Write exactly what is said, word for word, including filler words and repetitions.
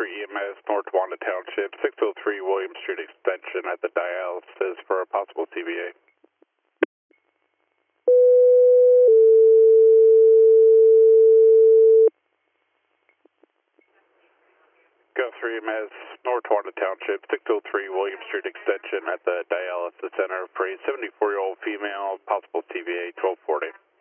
three E M S, North Wanda Township, six oh three William Street Extension at the dialysis for a possible T B A. Go three E M S, North Wanda Township, six oh three William Street Extension at the dialysis center for a seventy-four-year-old female, possible T B A, twelve forty.